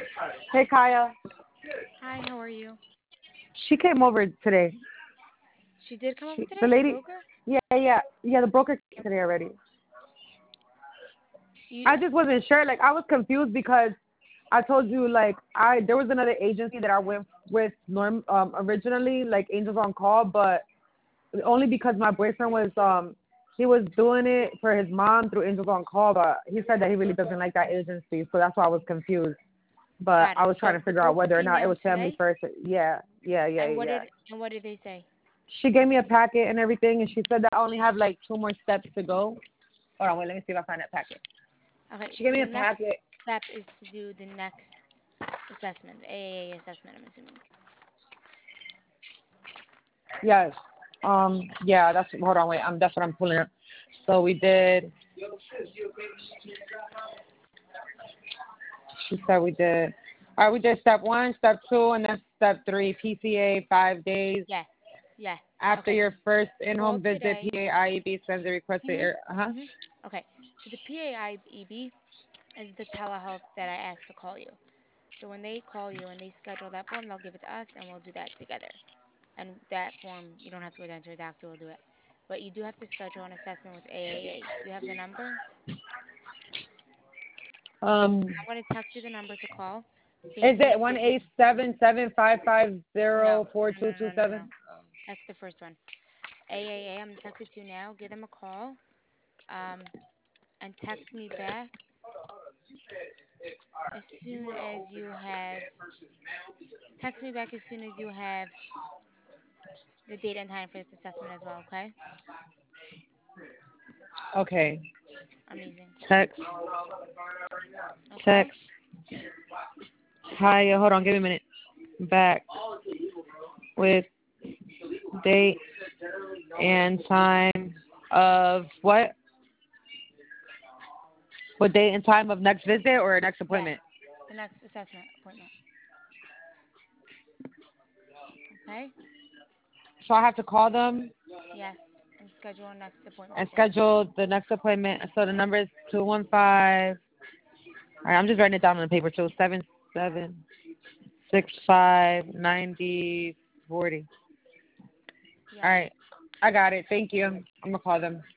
Hey, Kaya. Hi, how are you? She came over today. She did come over The today, the lady. broker? Yeah. The broker came today already. You I just wasn't sure. Like, I was confused because I told you, like, there was another agency that I went with originally, like Angels on Call, but only because my boyfriend was he was doing it for his mom through Angels on Call, but he said that he really doesn't like that agency, so that's why I was confused. But got I it. was trying So to the figure out broker whether or came not it down was family today, first. Yeah. and what did they say? She gave me a packet and everything, and she said that I only have like 2 more steps to go. Hold on, wait, let me see if I find that packet. Okay, She gave so me the a next packet. step is to do the next assessment, the AAA assessment, I'm assuming. Yes. Yeah, hold on, wait, that's what I'm pulling up. So we did, she said all right, we did step 1, step 2, and then step 3, PCA, 5 days. Yeah, yeah. After Okay, your first call in-home visit, today. PAIEB sends a requested Mhm, uh-huh. mhm. Okay, so the PAIEB is the telehealth that I asked to call you. So when they call you and they schedule that form, they'll give it to us and we'll do that together. And that form, you don't have to go down to a doctor, we'll do it. But you do have to schedule an assessment with AAA. Do you have the number? I'm going to text you the number to call. Same Is it thing. 1-877-550-4227? No, no, no, no, no, no. That's the first one. AAA, I'm going to text it to you now. Give them a call and as soon as you have, text me back as soon as you have the date and time for this assessment as well, okay? Okay. Amazing. Text. Okay? Text. Hi, hold on, give me a minute. Back with date and time of what? What date and time of next visit or next Yes, appointment? the next assessment appointment. Okay? So I have to call them Yes, and schedule a next appointment and with them. schedule the next appointment. So the number is 215. All right, I'm just writing it down on the paper too. 77659040. All Yes. right, I got it. Thank you. I'm gonna call them.